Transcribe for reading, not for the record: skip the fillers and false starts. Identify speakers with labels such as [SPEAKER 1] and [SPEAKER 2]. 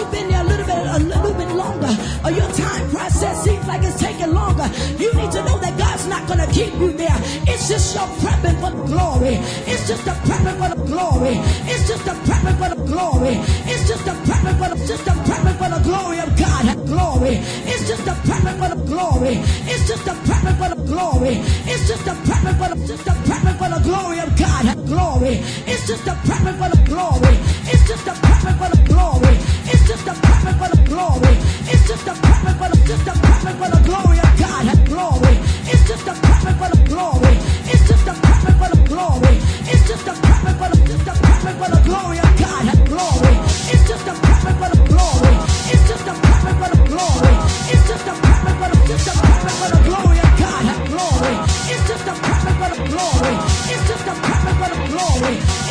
[SPEAKER 1] you've been there a little bit longer, or your time process seems like it's taking longer, you need to know that God's not going to keep you there. It's just your prepping for the glory. It's just a prepping for the glory. It's just a prepping for the glory. It's just a prepping for the glory of God. Glory. It's just a prepping for the glory. It's just a prepping for the glory. It's just a prepping for the glory of God. Glory. It's just a prepping for the glory. It's just a prepping for the glory. It's just a prepping for the glory. It's just a prepping for the glory of God. Glory. It's just a prepping for the glory. It's just a prepping for the glory. It's just a prepping for the glory of God. Glory. It's just a prepping for the glory. It's just a prepping for the glory. It's just a prepping for the glory of God. Glory. It's just a prepping for the glory. It's just a prepping for the glory.